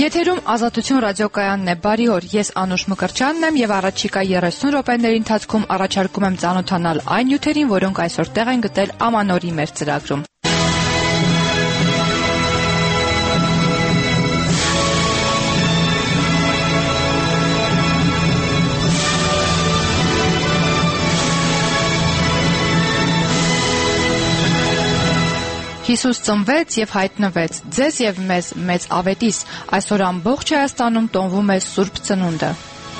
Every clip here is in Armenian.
Եթերում Ազատություն ռադիոկայանն է, բարի օր, ես Անուշ Մկրտչյանն եմ եւ առաջիկա 30 րոպեների ընթացքում առաջարկում եմ ծանոթանալ այն նյութերին, որոնք այսօր տեղ են գտել ամանորի մեր ծրագրում։ Հիսուս ծնվեց եւ հայտնվեց, ձեզ եւ մեզ մեծ ավետիս, այսօր ամբողջ Հայաստանում տոնվում է Սուրբ Ծնունդը։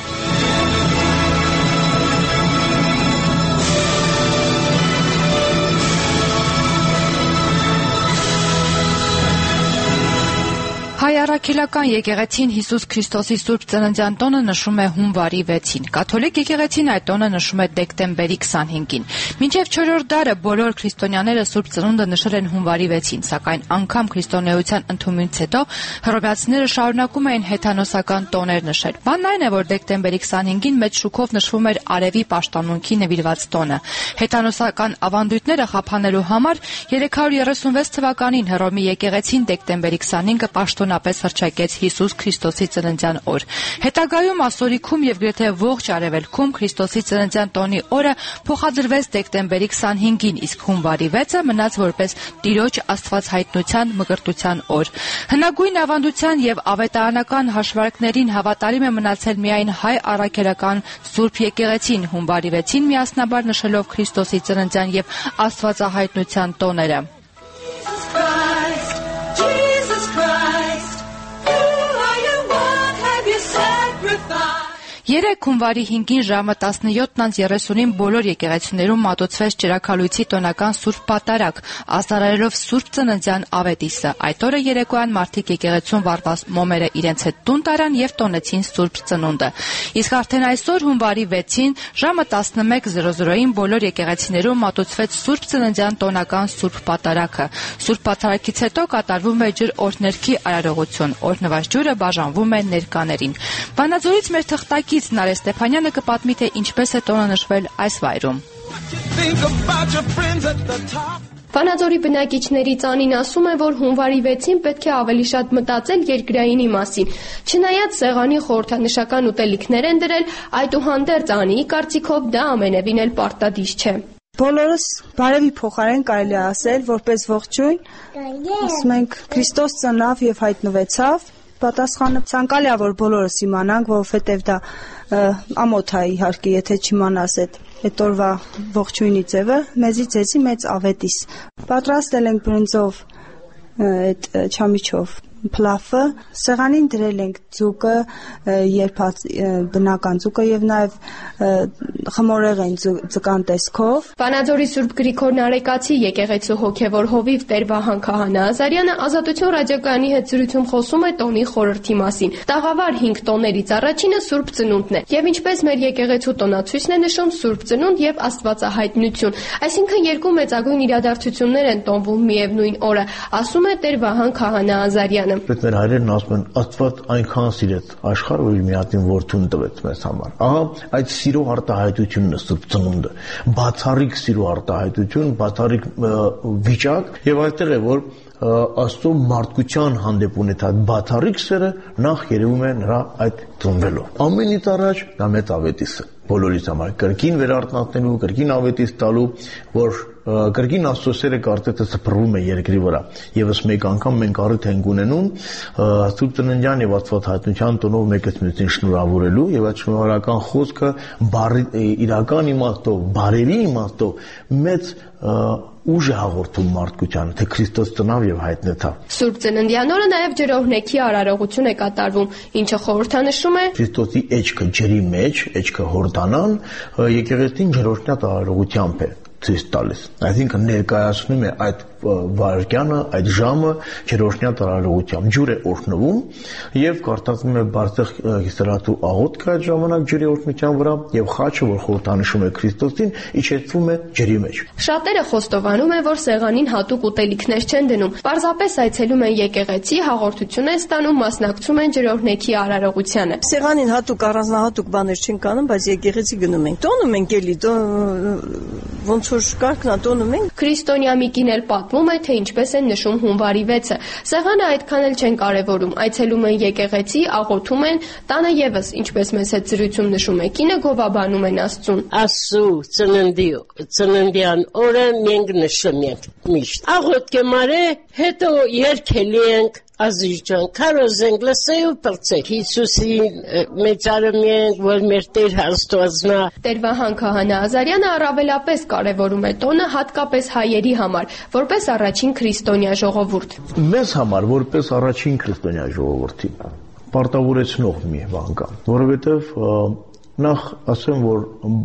Հայ առաքելական եկեղեցին Հիսուս Քրիստոսի Սուրբ Ծննդյան տոնը նշում է հունվարի 6-ին, կաթոլիկ եկեղեցին այդ տոնը նշում է դեկտեմբերի 25-ին։ Մինչև 4-րդ դարը բոլոր քրիստոնյաները Սուրբ Ծնունդը նշել են հունվարի 6-ին, սակայն անգամ քրիստոնեության ընդունումից հետո հռոմեացիները շարունակում էին հեթանոսական տոներ նշել։ Բանն այն է, որ դեկտեմբերի 25-ին մեծ շուքով նշվում էր Արևի պաշտամունքի նվիրված տոնը։ Հեթանոսական ավանդույթները խափանելու համար 336 թվականին Հռոմի եկեղեցին դեկտեմբերի 25-ը պաշտոնապես հռչակեց Հիսուս Քրիստոսի ծննդյան օր։ Հետագայում ասորիքում եւ գրեթե ողջ արևելքում Քրիստոսի ծննդյան տոնի օրը փոխադրվեց դեկտեմբերի 25-ին, իսկ հունվարի 6-ը մնաց որպես Տիրոջ աստվածհայտնության մկրտության օր։ Հնագույն ավանդության եւ ավետարանական հաշվարկներին հավատարիմ է մնացել միայն հայ առաքելական Սուրբ եկեղեցին հունվարի 6-ին միասնաբար նշելով Քրիստոսի ծննդյան եւ աստվածահայտնության տոները։ Երեկ հունվարի 5-ին ժամը 17:30-ին բոլոր եկեղեցիներում մատուցվեց ճրագալույցի տոնական Սուրբ Պատարագ, ազդարարելով Սուրբ Ծննդյան ավետիսը։ Այդ օրը երեկոյան մարդիկ եկեղեցում վառված մոմերը իրենց հետ տուն տարան եւ տոնեցին Սուրբ Ծնունդը։ Իսկ արդեն այսօր հունվարի 6-ին ժամը 11:00-ին բոլոր եկեղեցիներում մատուցվեց Սուրբ Ծննդյան տոնական Սուրբ Պատարագը։ Սուրբ Պատարագից հետո կատարվում է ջրօրհներքի արարողություն, օրհնված ջուրը բաժանվում է ներկաներին։ Վանաձորից մեր թղթակի Նարէ Ստեփանյանը կպատմի, թե ինչպես է տոնը նշվել այս վայրում։ Վանաձորի բնակիչներից Անին ասում է, որ հունվարի 6-ին պետք է ավելի շատ մտածել երկրայինի մասին։ Չնայած սեղանի խորհրդանշական ուտելիքներ են դրել, այդուհանդերձ Անիի կարծիքով դա ամենևին էլ պարտադիր չէ։ Բոլորս բարևի փոխարեն կարելի է ասել, որպես ողջույն, ասում ենք Քրիստոս ծնավ եւ հայտնվեցավ։ Պատասխանը ցանկալի է, որ բոլորս իմանանք, որովհետև դա ամոթ է իհարկե, եթե չիմանաս այդ օրվա ողջույնի ձևը, մեզի ձեզի մեծ ավետիս։ Պատրաստել ենք բրինձով այդ չամիչով փլաֆը, սեղանին դրել ենք ձուկը, երբած բնական ձուկը եւ նաեւ խմորեղեն ձկան տեսքով։ Վանաձորի Սուրբ Գրիգոր Նարեկացի եկեղեցու հոգևոր հովիվ Տեր Վահան Քահանա Ազարյանը Ազատություն ռադիոկայանի հետ զրույցում խոսում է տոնի խորհրդի մասին։ Տաղավար 5 տոներից առաջինը Սուրբ Ծնունդն է եւ ինչպես մեր եկեղեցու տոնացույցն է նշում Սուրբ Ծնունդ եւ Աստվածահայտնություն, այսինքն երկու մեծագույն իրադարձություններ են տոնվում միևնույն օրը, ասում է Տեր Վահան Քահանա Ազարյանը։ Պետք մեր հայրերն ասում են Աստված այնքան սիրեց աշխարհը, որ մի հատ որդուն տվեց մեզ համար։ Ահա այդ սիրո արտահայտությունն է Սուրբ Ծնունդը, բացառիկ սիրո արտահայտություն, բացառիկ վիճակ եւ այդտեղ է որ Աստծո մարդկության հանդեպ ունեցած բացառիկ սերը նախ երևում է նրա այդ ծնվելով։ Ամենից առաջ դա մեծ ավետիսը բոլորիս համար կրկին վերարտնացնելու, կրկին ավետիս տալու, որ կրկին Աստծո սերը կարծես սփռվում է երկրի վրա։ Եվս մեկ անգամ մենք առիթ ենք ունենում Սուրբ Ծննդյան եւ Աստվածահայտնության տոնով մեկս մյուսին շնորհավորելու եւ այդ շնորհարական խոսքը իրական իմաստով, բարերի իմաստով մեծ ուժ է հաղորդում մարդկությանը, թե Քրիստոս ծնավ եւ հայտնվեցավ։ Սուրբ Ծննդյան օրը նաեւ ջրօրհնեքի արարողություն է կատարվում, ինչը խորհրդանշում է Քրիստոսի էջքը ջրի մեջ, էջքը հորդանան, եկեղեցին ջրօրհնյա արարողությամբ է ցույց տալիս։ Այսինքն ներկայացնում է այդ վարկյանը, այդ ժամը ջրօրհնյա արարողությամբ։ Ջուր է օրհնվում եւ կարտացվում է բարձր հիսարատու աղոթքը այդ ժամանակ ջրի օրհնության վրա եւ խաչը, որ խորհրդանշում է Քրիստոսին, իջեցվում է ջրի մեջ։ Շատերը խոստովանում են, որ սեղանին հատուկ ուտելիքներ չեն դնում։ Պարզապես այցելում են եկեղեցի, հաղորդություն են ստանում, մասնակցում են ջրօրհնեքի արարողությանը։ Սեղանին հատուկ առանձնահատուկ բաներ չեն կանում, բայց եկեղեցի գնում ենք։ Տոնում ենք էլի, ոնց որ կարգն է տոնում ենք։ Քրիստոնյա Միկին էլ պատմում է, թե ինչպես են նշում հունվարի 6-ը։ Սեղանը այդքան էլ չեն կարևորում, այցելում են եկեղեցի, աղոթում են, տանը եւս, ինչպես մեզ հետ զրույցում նշում է կինը, գովաբանում են Աստծուն։ Աստծու ծննդյան օրը մենք նշում ենք միշտ։ Աղոթք եմ արել, հետո երգելի ենք Ազիջան, քարոզենք, լսեու պրծեք, Հիսուսի մեծարում ենք, որ մեր Տեր Աստվածնա։ Տեր Վահան Քահանա Ազարյանը առավելապես կարևորում է տոնը հատկապես հայերի համար, որպես առաջին քրիստոնյա ժողովուրդ։ Մեզ համար, որպես առաջին քրիստոնյա ժողովրդի, պարտավորեցնող մի բան կա, որովհետև նախ ասեմ, որ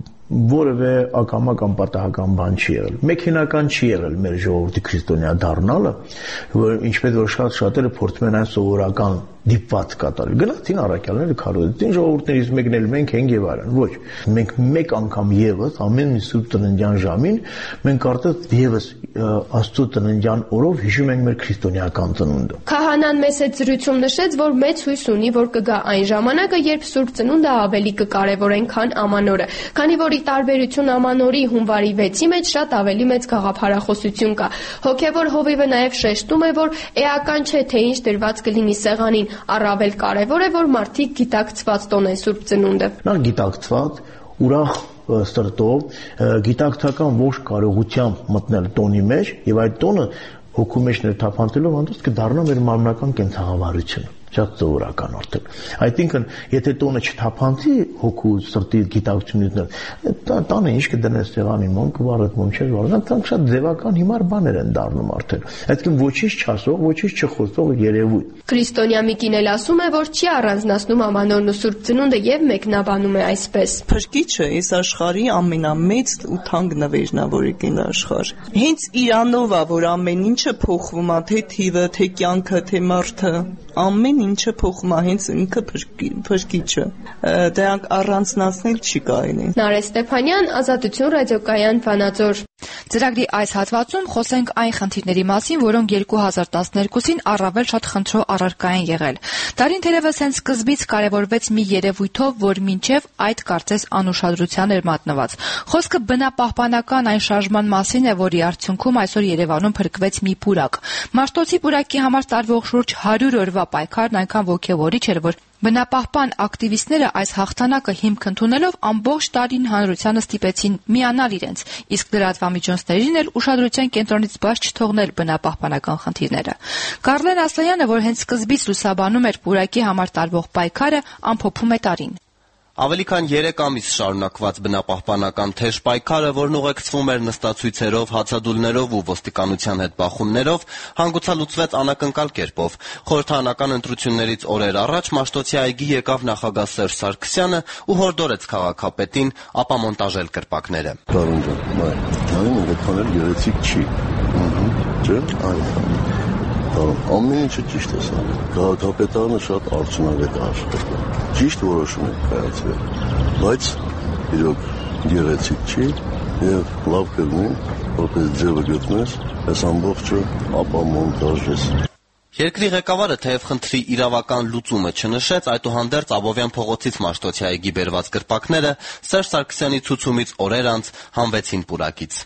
որևէ ակամա կամ պատահական բան չի եղել։ Մեքենական չի եղել մեր ժողովրդի քրիստոնյա դառնալը, որ ինչպես որ շատերը փորձում են այն սովորական դիպված կատարել։ Գնացին առաքյալները քարոզեցին ժողովուրդներից մեկն էլ մենք ենք եւ այլն։ Ոչ, մենք մեկ անգամ եւս ամեն մի սուրբ ծննդյան ժամին մենք արդեն եւս Աստծո ծննդյան օրով հիշում ենք մեր քրիստոնեական ծնունդը։ Քահանան մեծ հետ զրույցում նշեց, որ մեծ հույս ունի, որ կգա այն ժամանակը, երբ սուրբ ծնունդը ավելի կկարևորեն, քան ամանորը, քանի որ ի տարբերություն ամանորի հունվարի 6-ի մեջ շատ ավելի մեծ գաղափարախոսություն կա։ Հոգևոր հովիվը նաև շեշտում է, որ էական չէ, թե ինչ դրված կլինի սեղանին, առավել կարևոր է, որ մարդիկ գիտակցված տոնեն սուրբ ծնունդը։ Նա գիտակցված, ուրախ սրտով, գիտակցական ողջ կարողությամբ մտնել տոնի մեջ եւ այդ տոնը հոգու մեջ ներթափանցելով հանդերձ կդառնա մեր մարմնական կենցաղավարությունը։ Շատ սովորական արդեն։ Այսինքն, եթե տոնը չթափանցի հոգու սրտի գիտակցությունից, տանը ինչ կդնես սեղանի մոտ, կվառդ մոտ չէ, վառած, շատ ձևական հիմար բաներ են դառնում արդեն։ Այսինքն ոչինչ չասող, ոչինչ չխոսող երևույթ։ Քրիստոնյա Միկին էլ ասում է, որ չի առանձնացնում ամանորն ու սուրբ ծնունդը եւ մեկնաբանում է այսպես. Փրկիչը այս աշխարհի ամենամեծ ու թանկ նվերն է, որ եկել աշխարհ։ Հենց իրանով է, որ ամեն ինչը փոխվում է, թե թիվը, թե կյանքը, թե մարդը, ամեն ինչը փոխում է, հենց ինքը փրկիչը։ Դրանք առանձնացնել չի կարելի։ Նարէ Ստեփանյան, Ազատություն ռադիոկայան, Վանաձոր։ Ծրագրի այս հատվածում խոսենք այն խնդիրների մասին, որոնք 2012-ին առավել շատ խնդրո առարկա են եղել։ Դարին թերևս հենց սկզբից կարևորվեց մի երևույթով, որ մինչև այդ կարծես անուշադրության էր մատնված։ Խոսքը բնապահպանական այն շարժման մասին է, որի արդյունքում այսօր Երևանում փրկվեց մի պուրակ։ Մաշտոցի պուրակի համար տարվող շուրջ 100 օրվա պայքարն այնքան ոգևորիչ էր, որ բնապահպան ակտիվիստները այս հաղթանակը հիմք ընդունելով ամբողջ տարին հանրությանը ստիպեցին միանալ իրենց, իսկ լրատվամիջոցներին էլ ուշադրության կենտրոնից բաց չթողնել բնապահպանական խնդիրները։ Կարլեն Ասլայանը, որ հենց սկզբից լուսաբանում էր պուրակի համար տարվող պայքարը, ամփոփում է տարին։ Ավելի քան 3 ամիս շարունակված բնապահպանական թեժ պայքարը, որն ուղեկցվում էր նստացույցերով, հացադուլներով ու ոստիկանության հետ բախումներով, հանգուցալուծվեց անակնկալ կերպով։ Խորհրդարանական ընտրություններից օրեր առաջ Մաշտոցի այգի եկավ նախագահ Սերժ Սարգսյանը ու հորդորեց քաղաքապետին ապամոնտաժել կրպակները։ Ամեն ինչը ճիշտ է սա։ Քաղաքապետարանը շատ արդյունավետ է աշխատել։ Ճիշտ որոշում է կայացվել, բայց իրոք գեղեցիկ չի եւ լավ կլինի, որպես ձևը գտնես, այս ամբողջը ապամոնտաժես։ Երկրի ղեկավարը թեև խնդրի իրավական լուծումը չնշեց, այդուհանդերձ Աբովյան փողոցից Մաշտոցի այգի բերված կրպակները Սերժ Սարգսյանի ցուցումից օրեր անց հանվեցին պուրակից։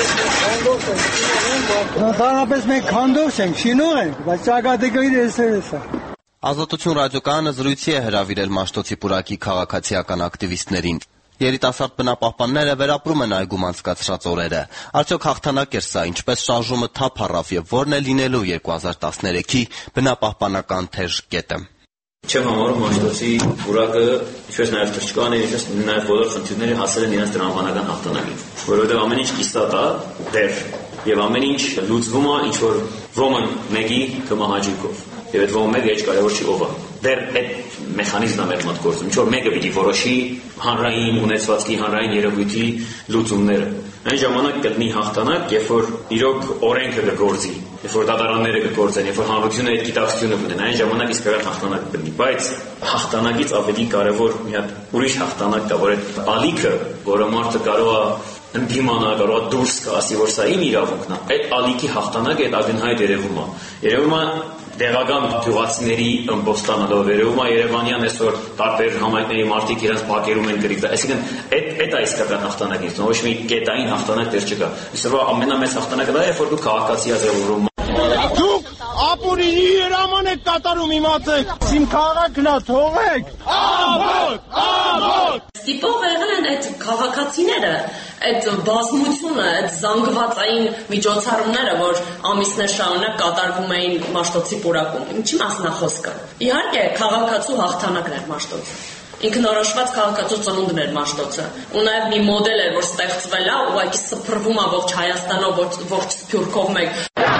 Նախարարապես մենք քանդող ենք, շինող ենք, բայց ճակատագրի դեսերս է։ Ազատություն ռադիոկայանը զրույցի է հրավիրել Մաշտոցի պուրակի քաղաքացիական ակտիվիստներին։ Երիտասարդ բնապահպանները վերապրում են այգում անցկացրած օրերը։ Արդյոք հաղթանակ էր սա, ինչպես շարժումը թափ առավ եւ որն է լինելու 2013-ի բնապահպանական թեժ կետը։ Չեմ համարում Մաշտոցի պուրակը, ինչպես նաև թրջկանը, ինչպես նաև բոլոր խնդիրները հասել են իրենց տրամաբանական հաղթանակին, որովհետև ամեն ինչ կիսատ է դեռ եւ ամեն ինչ լուծվում է ինչ որ ոմն մեկի կմահաճիկով։ Եվ այդ ոմն մեկը ինչ կարևոր չի ով է։ Դեռ այդ մեխանիզմն է մեր մոտ գործում, ինչ որ մեկը պիտի որոշի հանրային ունեցվածքի, հանրային երևույթի լուծումները։ Այն ժամանակ կլինի հաղթանակ, երբ որ իրոք օրենքը կգործի, երբ որ դատարանները կգործեն, երբ որ հանրությունը այդ գիտակցությունը կունենա, այն ժամանակ իսկական հաղթանակ կլինի։ Բայց հաղթանակից ավելի կարևոր մի հատ ուրիշ հաղթանակ կա, որ այդ ալիքը, որը մարդը կարող է ընդդիմանա, կարող է դուրս գա, ասի որ սա իմ իրավունքն է, այդ ալիքի հաղթանակը այդ ակնհայտ երևում է դեղական գյուղացիների ըմբոստանալով վերում է Երևանյան այսօր տարբեր համայնքների մարդիկ իրենց բակերում են գրիգ։ Այսինքն այդ է իսկական հաղթանակը, ոչ մի կետային հաղթանակ դեռ չկա։ Այսօր ամենամեծ հաղթանակը դա է, որ դու քաղաքացի ազգավորում Դուք ապուրինի երաման եք կատարում իմացեք, իմ քաղաքն է թողեք, ամոթ, Ստիպող եղել են այդ քաղաքացիները, այդ բազմությունը, այդ զանգվածային միջոցառումները, որ ամիսներ շարունակ կատարվում էին Մաշտոցի պուրակում, ինչի մասն է խոսքը։ Իհարկե, քաղաքացու հաղթանակն էր Մաշտոցը։ Ինքնորոշված քաղաքացու ծնունդն էր Մաշտոցը։ Ու նաև մի մոդել էր, որ ստեղծվել է, ուղղակի սփռվում է ողջ Հայաստանով, ողջ Սփյուռքով մեկ։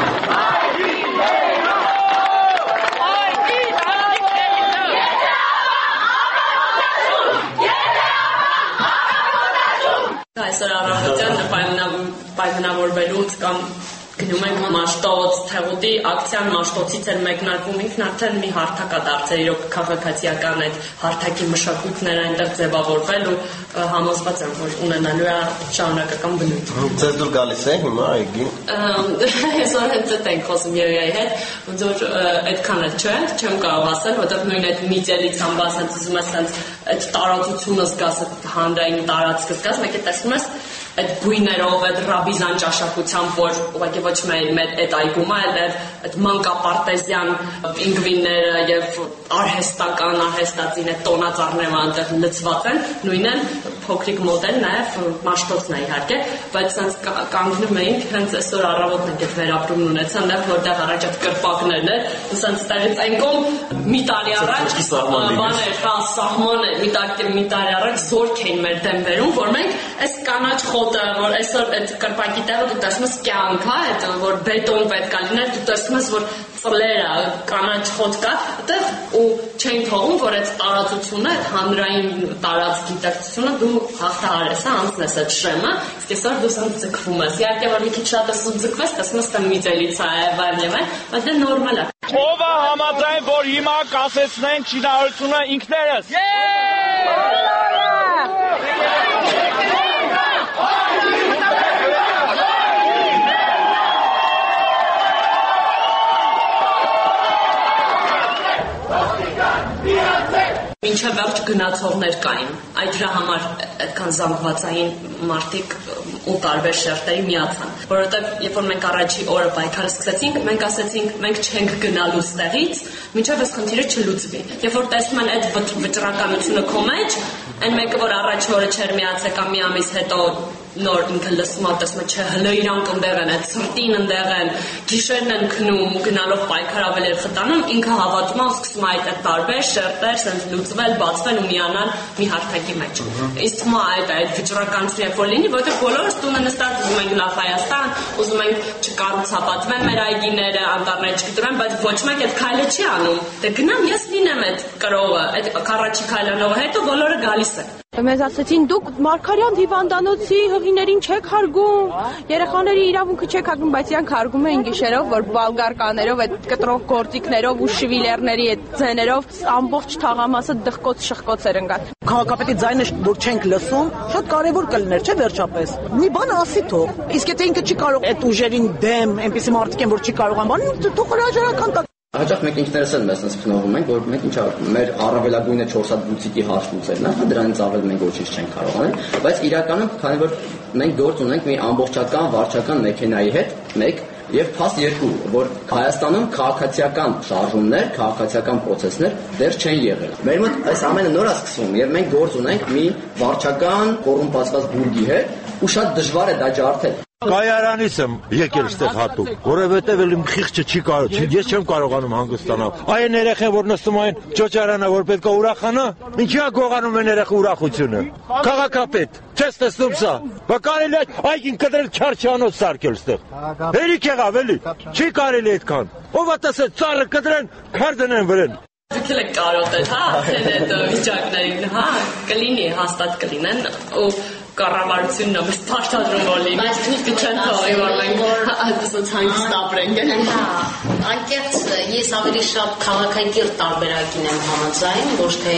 Այսօր առավոտյան պայմանավորվելուց կամ գնում ենք Մաշտոց, Թեղուտի ակցիան Մաշտոցից էր մեկնարկում, ինքն արդեն մի հարթակ է դարձել, իրոք քաղաքացիական այդ հարթակի մշակույթները այնտեղ ձևավորվել ու համոզված եմ, որ ունենալու է շարունակական բնույթ։ Ձեզ դուր գալիս է հիմա այգին։ Այսօր հենց այդ ենք խոսում Երեայի հետ, ոնց որ այդքան էլ չեմ կարող ասել, որտեղ նույն այդ միծելից ամբաս հենց ուզում ես հենց այդ տարածությունը զգաս, այդ հանրային տարածքը զգաս, մեկ է տեսնում ես այդ գույներով, այդ ռաբիզան ճաշակությամբ, որ ուղղակի ոչ միայն այդ այգում է, այլ այդ մանկապարտեզյան պինգվինները եւ արհեստական, արհեստածին այդ տոնածառները այնտեղ լցված են, նույնն փոքրիկ մոդել նաեւ Մաշտոցն է իհարկե, բայց sense կանգնում էինք հենց այսօր առավոտն ենք այդ վերապրումն ունեցան, որտեղ առաջ այդ կրպակներն էր, ու sense տեղից այն կողմ մի տարի առաջ բաներ, սահմանը մի տարի առաջ զորք էին մեր դեմ վերում, որ մենք այս կանաչ խոտը, որ այսօր այդ կրպակի տեղը դու տեսնում ես կյանք, հա, այդ որ բետոն պետք է լիներ, դու տեսնում ես որ ծլերը, կանաչ խոտ կա, այդտեղ ու չեն թողում, որ այդ տարածությունը, այդ հանրային տարած գիտակցությունը դու հաղթահարես, հա, անցնես այդ շեմը, իսկ այսօր դու սա ձգվում ես։ Իհարկե որ մի քիչ շատ ես ձգվես, տեսնում ես տան միծելից է եւ այլն, բայց դա նորմալ է։ Ով է համաձայն, որ հիմա կասեցնեն շինարարությունը ինքներս։ Մինչև վերջ գնացողներ կային, այդ դրա համար այդքան զանգվածային մարդիկ ու տարբեր շերտերի միացան, որովհետև երբ որ մենք առաջի օրը պայքարը սկսեցինք, մենք ասեցինք, մենք չենք գնալու ստեղից, մինչև այս խնդիրը չլուծվի։ Երբ որ տեսնում են այդ վճռականությունը քո մեջ, այն մեկը որ առաջի օրը չէր միացել կամ մի ամիս հետո նոր ինքը լսում է, տեսնում է, չէ, հլը իրանք ընդեղ են, այդ սրտին ընդեղ են, գիշերն են քնում ու գնալով պայքար ավելի էր խտանում, ինքը հավատում է ու սկսում է այդ տարբեր շերտեր սենց լուծվել, բացվել ու միանալ մի հարթակի մեջ։ Իսկ թվում է այդ վճռականություն երբ որ լինի, որովհետև բոլորս տունը նստած ուզում ենք լավ Հայաստան, ուզում ենք չկառուցապատվեն մեր այգիները, անտառները չկտրեն, բայց ոչ մեկ այդ քայլը չի անում։ Դե գնամ ես լինեմ այդ կրողը, այդ առաջի քայլանողը, հետո բոլորը գալիս են։ Մեզ ասեցին դուք Մարգարյան հիվանդանոցի հղիներին չեք հարգում, երեխաների իրավունքը չեք հարգում, բայց իրանք հարգում էին գիշերով, որ բալգարկաներով, այդ կտրող գործիքներով ու շվիլերների այդ ձեներով ամբողջ թաղամասը դխկոց շխկոց էր ընկած։ Քաղաքապետի ձայնը որ չենք լսում, շատ կարևոր կլիներ, չէ՞ վերջապես։ Մի բան ասի թող։ Իսկ եթե ինքը չի կարող այդ ուժերին դեմ, այնպեսի մարդիկ են, որ չի կարող ան բան, թող հրաժարական տա։ Հաճախ մենք ինքներս էլ մեզ փնովում ենք, որ մենք ինչա մեր առավելագույնը 4 հատ բուցիկի հարց լուծելն է, հա դրանից ավել մենք ոչինչ չենք կարող անել, բայց իրականում քանի որ մենք գործ ունենք մի ամբողջական վարչական մեքենայի հետ, մեկ եւ փաստ երկու, որ Հայաստանում քաղաքացիական շարժումներ, քաղաքացիական process-ներ դեռ չեն եղել։ Մեր մոտ այս ամենը նոր է սկսվում եւ մենք գործ ունենք մի վարչական կոռումպացված բուրգի հետ ու շատ դժվար է դա ջարդել։ Կայարանից եմ եկել ստեղ հատուկ, որովհետև իմ խիղճը չի կարող, ես չեմ կարողանում հանգստանալ։ Այն երեխեն որ նստում այն ճոճարանը որ պետք է ուրախանա, ինչի է գողանում են երեխա ուրախությունը։ Քաղաքապետ, չես տեսնում սա։ Բա կարելի է այգին կտրել չարչանոց սարքել ստեղ։ Հերիք եղավ էլի, չի կարելի այդքան։ Ով է տեսել ծառը կտրեն, քար դնեն վրան։ Դուք եք կարոտել, հա, այդ վիճակներին, հա, կլինի, հաստատ կլինեն ու կառավարությունն ամս փաշտադրում որ լինի, բայց դուք չեն թողի որ մենք այսպես հանգիստ ապրենք, էլի։ Հա, անկեղծ ես ավելի շատ քաղաքակիրթ տարբերակին եմ համաձայն, ոչ թե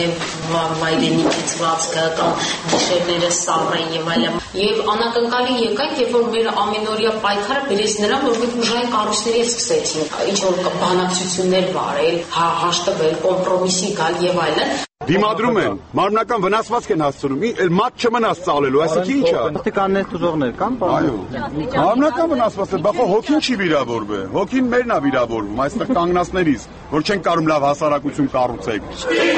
վայրենիքիցվածքը կամ գիշերները սառն եւ այլն։ Եվ անակնկալի եկանք, երբ որ մեր ամենօրյա պայքարը բերեց նրան, որ ուժային կառույցների սկսեցին ինչ որ բանակցություններ վարել, հաշտվել, կոմպրոմիսի գալ եւ այլն։ Դիմադրում են, մարմնական վնասվածք են հասցնում, էլ մատ չմնաց ծալելու, այսինքն ի՞նչ է։ Տեխնիկաներ դժողներ կան, այո։ Մարմնական վնասվածք, բախո հոգին չի վիրավորվել, հոգին մերն է վիրավորվում, այստեղ կանգնածներից, որ չեն կարող լավ հասարակություն կառուցել։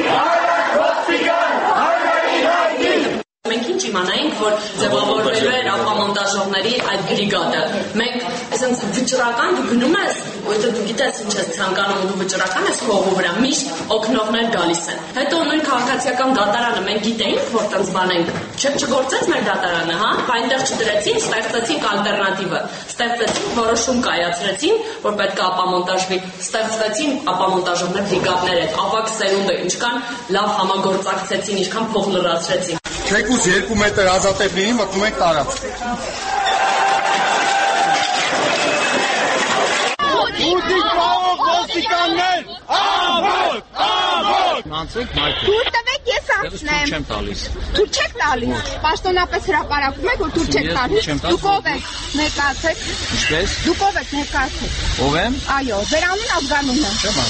Մենք ինչ իմանայինք, որ ձևավորվելու էր ապամոնտաժողների այդ բրիգադը։ Մենք այսինքն վճռական դու գնում ես, որտեղ դու գիտես ինչ ես ցանկանում, դու վճռական ես հողու վրա, միշտ օգնողներ գալիս են։ Հետո նույն քաղաքացիական դատարանը մենք գիտեինք, որ տենց բան ենք, չգործեց մեր դատարանը, հա, այնտեղ չդրեցին, ստեղծեցին ալտերնատիվը։ Ստեղծեցին, որոշում կայացրեցին, որ պետք է ապամոնտաժվի, ստեղծվեցին ապամոնտաժողներ բրիգադներ այդ ավակ սերունդը, ինչքան լավ համագործակցեցին, ինչքան փող լրացրեցին։ Չեկուս 2 մետր ազատեղներին մտնում եք տարածք։ Ուտիկ պահող ոստիկաններ, ամոթ, Թուր տվեք, ես անցնեմ։ Թուր չեք տալիս։ Պաշտոնապես հրապարակում եք, որ թուր չեք տալիս։ Դուք ով եք, ներկայացեք։ Ինչպես։ Դուք ով եք, ներկայացեք։ Ով եմ։ Այո, ձեր անուն Աֆգանունը։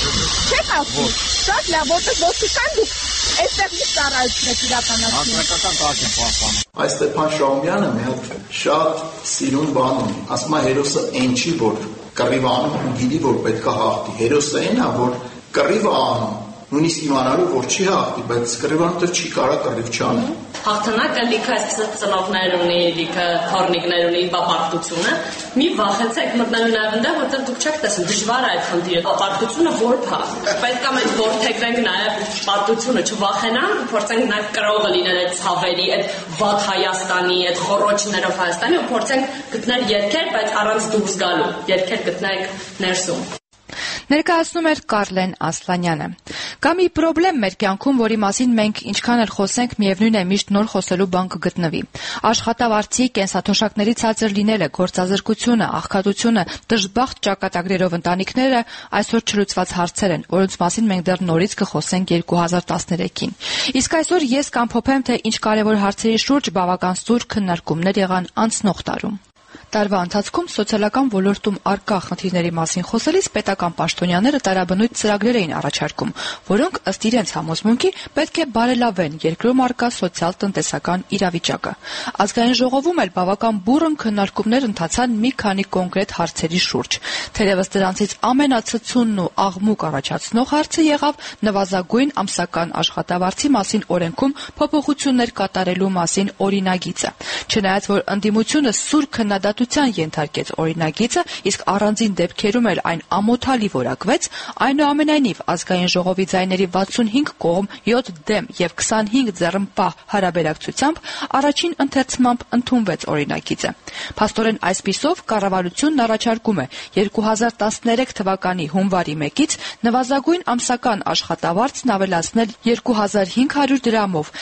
Չեք ասում։ Շատ լավ, որտեղ ոստիկան դուք այստեղ մի ծառայություն եք իրականացնում։ Հանրապետական կարգ են պահպանում։ Այս Ստեփան Շահումյանը մի հատ շատ սիրուն բան ունի։ Ասում է հերոսը այն չի, որ կռիվը անում ու գիտի, որ պետք է հաղթի։ Հերոսը այն է, որ կռիվը անում, նույնիսկ իմանալու, որ չի հաղթի, բայց կռիվանտը չի կարա կռիվ չանի։ Հաղթանակը լիքը ծնողներ ունի, լիքը թորնիկներ ունի, բապարտությունը։ Մի վախեցեք մտնելու նաև այնտեղ, որտեղ դուք չեք տեսնում, դժվար է այդ խնդիրը։ Բապարտությունը որբ է։ Պետք է մենք որդեգրենք նաև պարտությունը, չվախենանք, փորձենք նաև կրողը լինել այդ ցավերի, այդ վատ Հայաստանի, այդ խոռոչներով Հայաստանի ու փորձենք գտնել երգեր, բայց առանց դուրս գալու։ Երգեր գտնենք ներսում։ Ներկայացնում էր Կարլեն Ասլանյանը։ Կա մի խնդրեմ մեր կյանքում, որի մասին մենք ինչքան էլ խոսենք, միևնույն է միշտ նոր խոսելու բան կգտնվի։ Աշխատավարձի, կենսաթոշակների ցածր լինելը, գործազրկությունը, աղքատությունը, դժբախտ ճակատագրերով ընտանիքները այսօր չլուծված հարցեր են, որոնց մասին մենք դեռ նորից կխոսենք 2013-ին։ Իսկ այսօր ես կամփոփեմ, թե ինչ կարևոր հարցերի շուրջ բավական սուր քննարկումներ եղան անցնող տարում։ Տարվա ընթացքում սոցիալական ոլորտում առկա խնդիրների մասին խոսելիս պետական պաշտոնյաները տարաբնույթ ծրագրեր էին առաջարկում, որոնք ըստ իրենց համոզմունքի պետք է բարելավեն երկրում առկա սոցիալ-տնտեսական իրավիճակը։ Ազգային ժողովում էլ բավական բուռն քննարկումներ ընթացան մի քանի կոնկրետ հարցերի շուրջ։ Թերևս դրանցից ամենացցունն ու աղմուկ առաջացնող հարցը եղավ նվազագույն ամսական աշխատավարձի մասին օրենքում փոփոխություններ կատարելու մասին օրինագիծը։ Չնայած որ ընդդիմությունը սուր քննադատության ենթարկեց օրինագիծը, իսկ առանձին դեպքերում էլ այն ամոթալի որակվեց, այնուամենայնիվ ազգային ժողովի ձայների 65 կողմ, 7 դեմ եւ 25 ձեռնպահ հարաբերակցությամբ առաջին ընթերցմամբ ընդունվեց օրինագիծը։ Փաստորեն այսպիսով կառավարությունն առաջարկում է 2013 թվականի հունվարի 1-ից նվազագույն ամսական աշխատավարձն ավելացնել 2500 դրամով,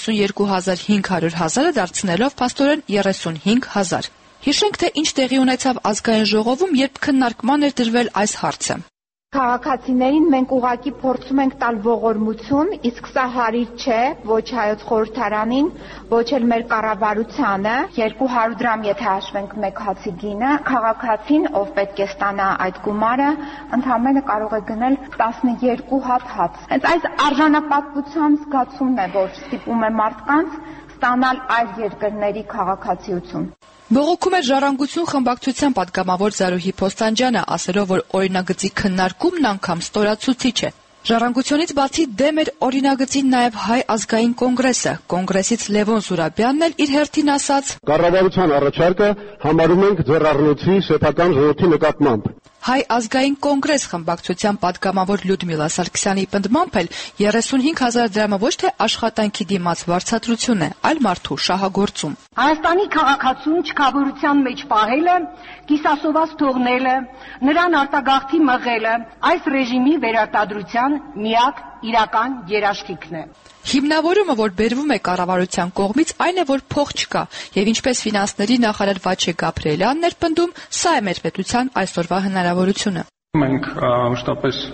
32.500 հազարը դարձնելով փաստորեն 35,000։ Հիշենք, թե ինչ տեղի ունեցավ ազգային ժողովում, երբ քննարկման էր դրվել այս հարցը։ Քաղաքացիներին մենք ուղղակի փորձում ենք տալ ողորմություն, իսկ սա հարիր չէ ոչ հայոց խորհրդարանին, ոչ էլ մեր կառավարությանը։ 200 դրամ եթե հաշվենք մեկ հացի գինը, քաղաքացին, ով պետք է ստանա այդ գումարը, ընդամենը կարող է գնել 12 հատ հաց։ Հենց այս արժանապատվության զգացումն է, որ ստիպում է մարդկանց ստանալ այլ երկրների քաղաքացիություն։ Բողոքում էր «Ժառանգություն» խմբակցության պատգամավոր Զարուհի Փոստանջյանը, ասելով, որ օրինագծի քննարկումն անգամ ստորացուցիչ է։ «Ժառանգությունից» բացի դեմ էր օրինագծին նաև Հայ ազգային կոնգրեսը։ Կոնգրեսից Լևոն Զուրաբյանն էլ իր հերթին ասաց. Կառավարության առաջարկը համարում ենք ձեռառնոցի սեփական ժողովրդի նկատմամբ։ Հայ ազգային կոնգրես խմբակցության պատգամավոր Լյուդմիլա Սարգսյանի պնդմամբ էլ 35,000 դրամը ոչ թե աշխատանքի դիմաց վարձատրություն է, այլ մարդու շահագործում։ Հայաստանի քաղաքացուն չքավորության մեջ պահելը, կիսասոված թողնելը, նրան արտագաղթի մղելը այս ռեժիմի վերարտադրության միակ իրական երաշխիքն է։ Հիմնավորումը, որ բերվում է կառավարության կողմից, այն է, որ փող չկա, եւ ինչպես ֆինանսների նախարար Վաչե Գաբրիելյանն էր պնդում, սա է մեր պետության այսօրվա հնարավորությունը։ Մենք մշտապես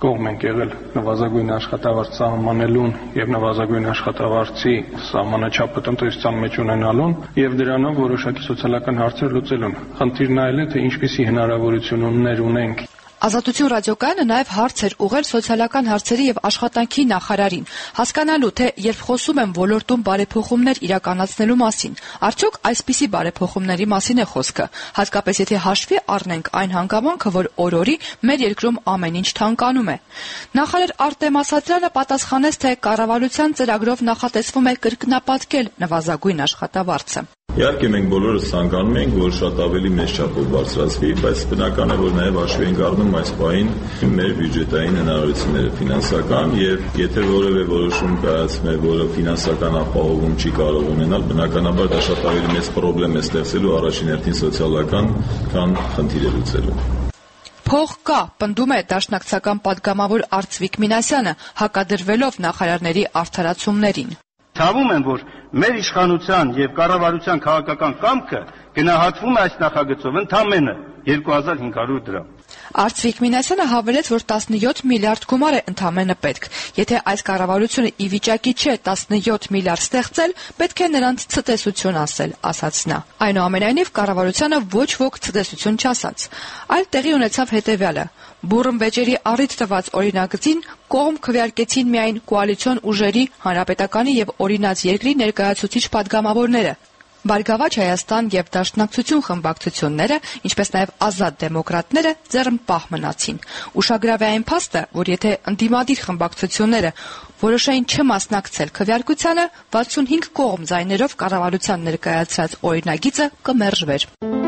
կողմ ենք եղել նվազագույն աշխատավարձ սահմանելուն եւ նվազագույն աշխատավարձի սահմանաչափը տնտեսության մեջ ունենալուն եւ դրանով որոշակի սոցիալական հարցեր լուծելուն։ Խնդիրն այլ է, թե ինչպիսի հնարավորություններ ունենք։ Ազատություն ռադիոկայանը նաև հարց էր ուղղել սոցիալական հարցերի եւ աշխատանքի նախարարին, հասկանալու թե երբ խոսում են ոլորտում բարեփոխումներ իրականացնելու մասին, արդյոք այսպիսի բարեփոխումների մասին է խոսքը, հատկապես եթե հաշվի առնենք այն հանգամանքը, որ օր-օրի մեր երկրում ամեն ինչ թանկանում է։ Նախարար Արտեմ Ասատրյանը պատասխանեց, թե կառավարության ծրագրով նախատեսվում է կրկնապատկել նվազագույն աշխատավարձը։ Իհարկե մենք բոլորս ցանկանում ենք, որ շատ ավելի մեծ չափով բարձրացվի, բայց բնական է, որ նաև հաշվի ենք առնում այս պահին մեր բյուջետային հնարավորությունները ֆինանսական եւ եթե որևէ որոշում կայացվում է, որը ֆինանսական ապահովում չի կարող ունենալ, բնականաբար դա շատ ավելի մեծ խնդրեմ է ստեղծելու առաջին հերթին սոցիալական, քան խնդիր է լուծելու։ Փող կա, պնդում է դաշնակցական պատգամավոր Արծվիկ Մինասյանը, հակադրվելով նախարարների արդարացումներին։ Ցավում եմ, որ մեր իշխանության եւ կառավարության քաղաքական կամքը գնահատվում է այս նախագծով ընդամենը 2500 դրամ։ Արծվիկ Մինասյանը հավելեց, որ 17 միլիարդ գումար է ընդամենը պետք։ Եթե այս կառավարությունը ի վիճակի չէ 17 միլիարդ ստեղծել, պետք է նրանց ցտեսություն ասել, ասաց նա։ Այնուամենայնիվ կառավարությանը ոչ ոք ցտեսություն չասաց։ Այլ տեղի ունեցավ հետևյալը. Բուռն վեճերի առիթ տված օրինագծին կողմ քվեարկեցին միայն կոալիցիոն ուժերի, հանրապետականի եւ օրինաց երկրի ներկայացուցիչ պատգամավորները։ Բարգավաճ Հայաստան եւ Դաշնակցություն խմբակցությունները, ինչպես նաեւ Ազատ դեմոկրատները ձեռնպահ մնացին։ Ուշագրավ է այն փաստը, որ եթե ընդդիմադիր խմբակցությունները որոշեին չմասնակցել քվեարկությանը, 65 կողմ ձայներով կառավարության ներկայացրած օրինագիծը կմերժվեր։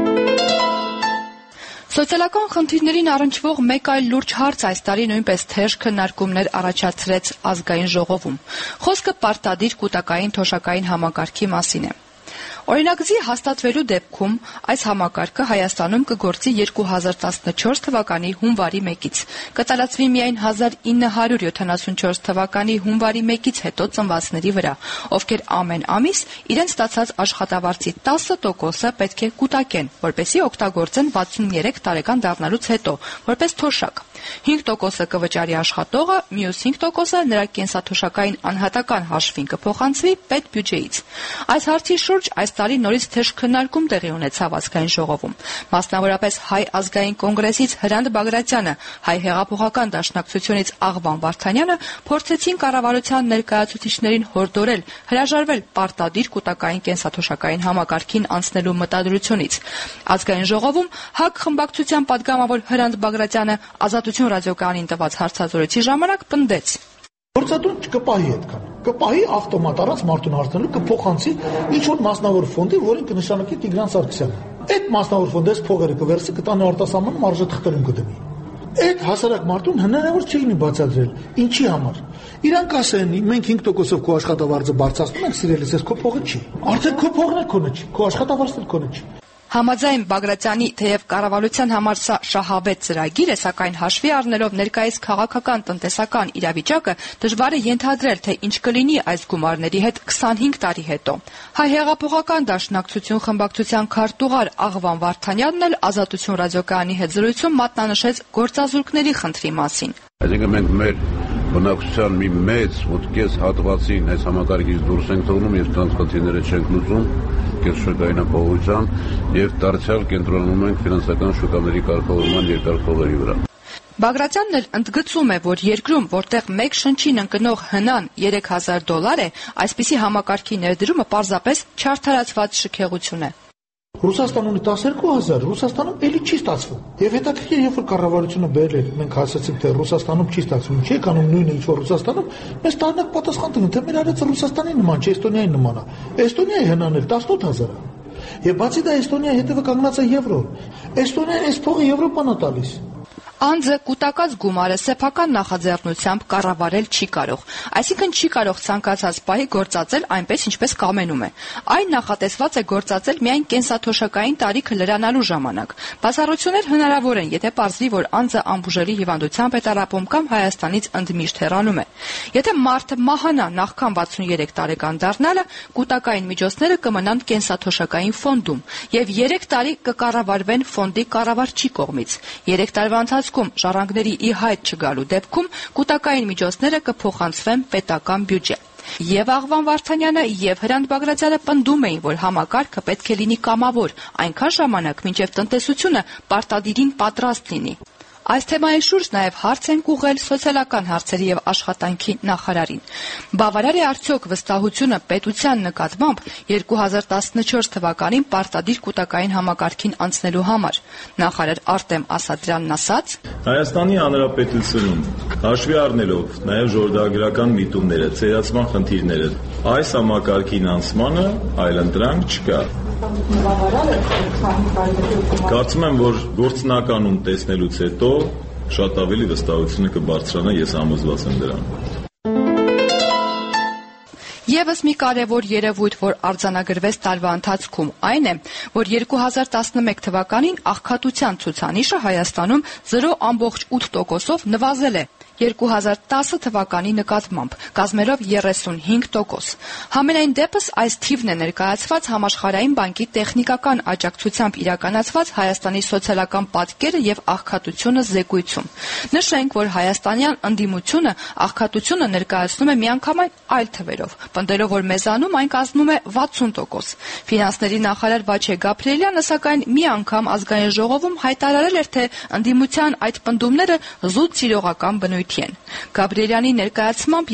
Սոցիալական խնդիրներին առնչվող մեկ այլ լուրջ հարց այս տարի նույնպես թեժ քննարկումներ առաջացրեց ազգային ժողովում։ Խոսքը պարտադիր կուտակային թոշակային համակարգի մասին է։ Օրինագծի հաստատվելու դեպքում այս համակարգը Հայաստանում կգործի 2014 թվականի հունվարի 1-ից, կտարածվի միայն 1974 թվականի հունվարի 1-ից հետո ծնվածների վրա, ովքեր ամեն ամիս իրենց ստացած աշխատավարձի 10%-ը պետք է կուտակեն, որպեսզի օգտագործեն 63 տարեկան դառնալուց հետո, որպես թոշակ։ 5%-ը կվճարի աշխատողը, մյուս 5%-ը նրա կենսաթոշակային անհատական հաշվին կփոխանցվի պետբյուջեից։ Այս հարցի շուրջ այս տարի նորից թեժ քննարկում տեղի ունեցավ ազգային ժողովում։ Մասնավորապես Հայ ազգային կոնգրեսից Հրանտ Բագրատյանը, Հայ հեղափոխական դաշնակցությունից Աղվան Վարդանյանը փորձեցին կառավարության ներկայացուցիչներին հորդորել հրաժարվել պարտադիր կուտակային կենսաթոշակային համակարգին անցնելու մտադրությունից։ Ազգային ժողովում ՀԱԿ խմբակցության պատգամավոր Հրանտ Բագրատյանը Ազատություն ռադիոկայանին տված հարցազրույցի ժամանակ պնդեց. Գործատուն կպահի այդքան, կպահի ավտոմատ առանց մարդուն հարցնելու կփոխանցի ինչ-որ մասնավոր ֆոնդի, որին կնշանակի Տիգրան Սարգսյանը։ Այդ մասնավոր ֆոնդից փողերը կվերցի, կտանի արտասահմանում մարժը թղթերում կդնի։ Այդ հասարակ մարդուն հնարավոր չի լինի բացատրել։ Ինչի համար։ Իրանք ասեն, մենք 5%-ով քո աշխատավարձը բարձրացնում ենք, սիրելիս, ես քո փողը չի։ Արդեն քո փողն է քոնը չի, քո աշխատավարձն էլ քոնը չի։ Համաձայն Բագրատյանի, թեև կառավարության համար սա շահավետ ծրագիր է, սակայն հաշվի առնելով ներկայիս քաղաքական տնտեսական իրավիճակը, դժվար է ենթադրել, թե ինչ կլինի այս գումարների հետ 25 տարի հետո։ Հայ հեղափոխական դաշնակցություն խմբակցության քարտուղար Աղվան Վարդանյանն էլ Ազատություն ռադիոկայանի հետ զրույցում մատնանշեց գործազուրկների խնդրի մասին։ Այսինքն մենք մեր բնակչության մի մեծ մոտքես հատվածին այս համակարգից դուրս ենք թողնում եւ դրանց խնդիրները չենք լուծում կենսաշրջանային ապահովության եւ դարձյալ կենտրոնանում ենք ֆինանսական շուկաների կարգավորման երկար խորհերի վրա։ Բագրատյանն էլ ընդգծում է, որ երկրում, որտեղ մեկ շնչին ընկնող հնան $3000 է, այսպիսի համակարգի ներդրումը պարզապես չարդարացված շքեղություն է։ Ռուսաստանը ունի 12000, Ռուսաստանում էլի չի ստացվում։ Եվ հետաքրքիր երբ որ կառավարությունը բերել, մենք հասեցինք թե Ռուսաստանում չի ստացվում, չի կանում նույնը ինչ որ Ռուսաստանում, մեզ տարնակ պատասխան տվին, թե մեր արածը Ռուսաստանի նման չէ, Էստոնիայի նման է։ Էստոնիայի հնան էլ 18000 է։ Եվ բացի դա Էստոնիայի հետևը կանգնած է եվրո։ Էստոնիան այս փողը Եվրոպան է տալիս։ Անձը կուտակած գումարը սեփական նախաձեռնությամբ կառավարել չի կարող, այսինքն չի կարող ցանկացած պահի գործածել այնպես, ինչպես կամենում է։ Այն նախատեսված է գործածել միայն կենսաթոշակային տարիքը լրանալու ժամանակ։ Բացառություններ հնարավոր են, եթե պարզվի, որ անձը անբուժելի հիվանդությամբ է տառապում կամ Հայաստանից ընդմիշտ հեռանում է։ Եթե մարդը մահանա նախքան 63 տարեկան դառնալը, կուտակային միջոցները կմնան կենսաթոշակային ֆոնդում եւ 3 տարի կկառավարվեն ֆոնդի կառավարչի կողմից։ 3 տարվա ընթացքում ընթացքում ժառանգների ի հայտ չգալու դեպքում կൂട്ടակային միջոցները կփոխանցվեն պետական բյուջե։ Եվ Աղվան Վարդանյանը, եւ Հրանտ Բագրատյանը պնդում էին, որ համակարգը պետք է լինի կամավոր, այնքան ժամանակ, մինչև տնտեսությունը պարտադիրին պատրաստ լինի։ Այս թեմայի շուրջ նաև հարց են ուղղել սոցիալական հարցերի եւ աշխատանքի նախարարին։ Բավարար է արդյոք վստահությունը պետության նկատմամբ 2014 թվականին պարտադիր կൂട്ടակային համակարգին անցնելու համար։ Նախարար Արտեմ Ասատրյանն ասաց. Հայաստանի Հանրապետությունում հաշվի առնելով նաև ժողովրդագրական միտումները, ծերացման խնդիրները, այս համակարգին անցմանը այլընտրանք չկա։ Կարծում եմ, որ գործնականում տեսնելուց հետո շատ ավելի վստահությունը կբարձրանա, ես համոզված եմ դրան։ Եվս մի կարևոր երևույթ, որ արձանագրվեց տարվա ընթացքում, այն է, որ 2011 թվականին աղքատության ցուցանիշը Հայաստանում 0.8%-ով նվազել է 2010 թվականի նկատմամբ, կազմելով 35%։ Համենայն դեպս այս թիվն է ներկայացված Համաշխարհային բանկի տեխնիկական աջակցությամբ իրականացված Հայաստանի սոցիալական պատկերը եւ աղքատությունը զեկույցում։ Նշենք, որ հայաստանյան ընդդիմությունը աղքատությունը ներկայացնում է միանգամայն այլ թվերով, պնդելով, որ մեզանում այն կազմում է 60%։ Ֆինանսների նախարար Վաչե Գաբրիելյանը սակայն մի անգամ ազգային ժողովում հայտարարել էր, թե ընդդիմության այդ պնդումները զուտ սիրողական բնույթ են։ Գաբրիելյանի ներկայացմամբ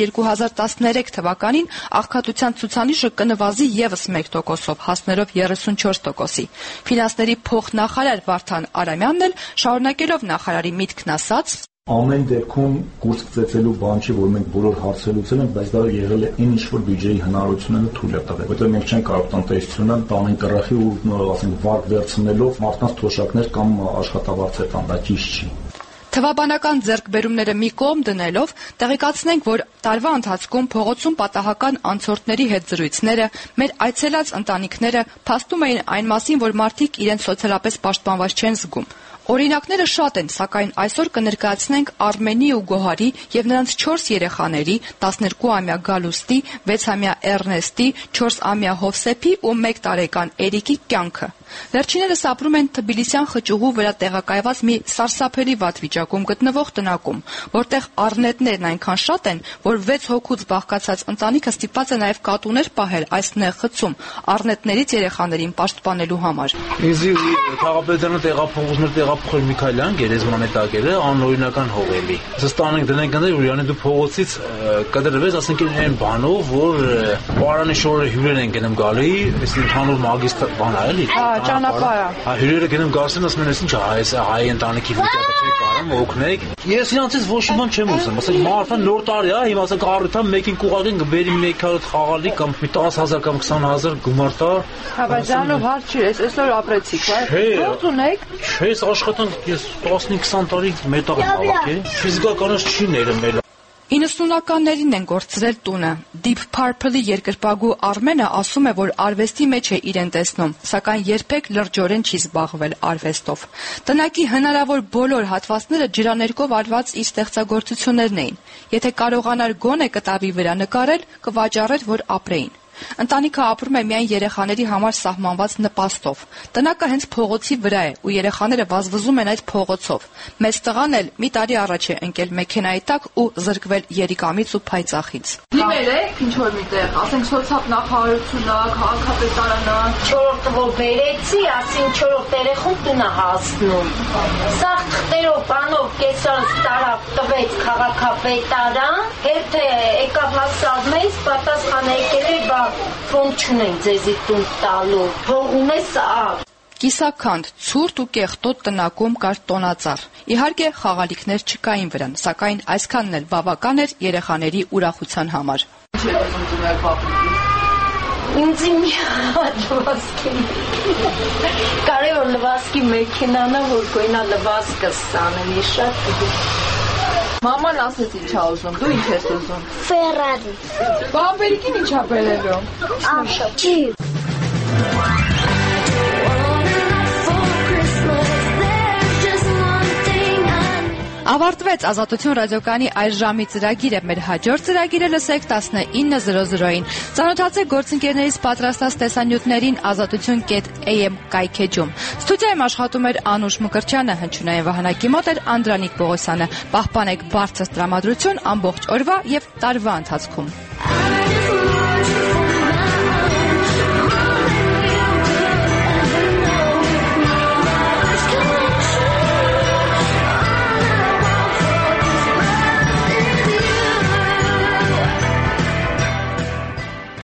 2013 թվականին աղքատության ցուցանիշը կնվազի եւս 1%-ով, հասնելով 34%-ի։ Ֆինանսների փոխնախարար Վարդան Արամյանն էլ շարունակելով նախարարի միտքն ասաց. Ամեն դեպքում կուրս ծեծելու բան չի, որ մենք բոլոր հարցերը լուծել ենք, բայց դա եղել է ինչ որ բյուջեի հնարավորությունները թույլ է տվել։ Որտեղ մենք չենք կարող տնտեսությունը տանեն կռախի ու ասենք վարկ վերցնելով մարդկանց թոշակներ կամ աշխատավարձեր տան, դա ճիշտ չի։ Թվաբանական ձեռքբերումները մի կողմ դնելով, տեղեկացնենք, որ տարվա ընթացքում փողոցում պատահական անցորդների հետ զրույցները, մեր այցելած ընտանիքները փաստում էին այն մասին, որ մարդիկ իրենց սոցիալապես պաշտպանված չեն զգում։ Օրինակները շատ են, սակայն այսօր կներկայացնենք Արմենի ու Գոհարի եւ նրանց 4 երեխաների, 12-ամյա Գալուստի, 6-ամյա Էրնեստի, 4-ամյա Հովսեփի ու 1 տարեկան Էրիկի կյանքը։ Վերջիններս ապրում են Թբիլիսյան խճուղու վրա տեղակայված մի սարսափելի վատ վիճակում գտնվող տնակում, որտեղ առնետներն այնքան շատ են, որ 6 հոգուց բաղկացած ընտանիքը ստիպված է նաև կատուներ պահել այս նեղ խցում առնետներից երեխաներին պաշտպանելու համար։ Իզի Թաղապետյանը տեղափոխում էր տեղափոխել Միքայելյան գերեզմանետակերը անօրինական հողելի։ Զստանենք դնենք գնել որ յանի դու փողոցից կդրվես, ասենք այն բանով, որ պարանի շորերը հյուրեր են գնում գալի, այս ընդհանուր մագիստ բան է էլի։ Ճանապարհը։ Հյուրերը գնում գարսեն, ասում են, ինչ է, հայ ընտանիքի վիճակը չէ կարում օգնեք։ Ես իրանցից ոչ մի բան չեմ ուզում, ասենք մարդան նոր տարի է, հիմա ասենք առիթա մեկին կուղարկեն կբերի 100 խաղալի կամ 10,000 կամ 20,000 գումար տա։ Հա, բայց դրանով հարց չի, այսօր ապրեցիք, այ։ Ո՞ց ունեք։ Չէ, աշխատանք ես 15-20 տարի մետաղ եմ հավաքել։ Ֆիզիկականից չի ներմել։ 90-ականներին են գործրել տունը։ Deep Purple-ի երկրպագու Արմենը ասում է, որ արվեստի մեջ է իրեն տեսնում, սակայն երբեք լրջորեն չի զբաղվել արվեստով։ Տնակի հնարավոր բոլոր հատվածները ջրաներկով արված իր ստեղծագործություններն էին։ Եթե կարողանար գոնե կտավի վրա նկարել, կվաճառեր, որ ապրեին։ Ընտանիքը ապրում է միայն երեխաների համար սահմանված նպաստով։ Տնակը հենց փողոցի վրա է ու երեխաները վազվզում են այդ փողոցով։ Մեծ տղան էլ մի տարի առաջ է ընկել մեքենայի տակ ու զրկվել երիկամից ու փայծախից։ Դիմել եք ինչ որ միտեղ, ասենք սոցիալ նախարարությունը, քաղաքապետարանը, 4-րդ որ բերեցի, ասին 4-րդ երեխուն տնա հասնում։ Սա թղթերով բանով կեսած տարավ տվեց քաղաքապետարան, եթե եկավ հասավ մեզ, պատասխանը եկել է բա ֆոնդ չունեն ձեզի տուն տալու, թողում է սա։ Կիսաքանդ, ցուրտ ու կեղտոտ տնակում կար տոնածառ։ Իհարկե խաղալիքներ չկային վրան, սակայն այսքանն էլ բավական էր երեխաների ուրախության համար։ Ինձ մի հատ լվասկի։ Կարևոր լվասկի մեքենան է, որ գոյնա լվասկը սանելի շատ կդու։ Մաման ասեց ինչ ա ուզում, դու ինչ ես ուզում։ Ֆերարի։ Բամբերիկին ինչ ա բերելու։ Աշճի։ Ավարտվեց Ազատություն ռադիոկայանի այս ժամի ծրագիրը։ Մեր հաջորդ ծրագիրը լսեք 19:00-ին։ Ծանոթացեք գործընկերներից պատրաստած տեսանյութերին azatutyon.am կայքեջում։ Ստուդիայում աշխատում էր Անուշ Մկրտչյանը, հնչյունային վահանակի մոտ էր Անդրանիկ Պողոսյանը։ Պահպանեք բարձր տրամադրություն ամբողջ օրվա եւ տարվա ընթացքում։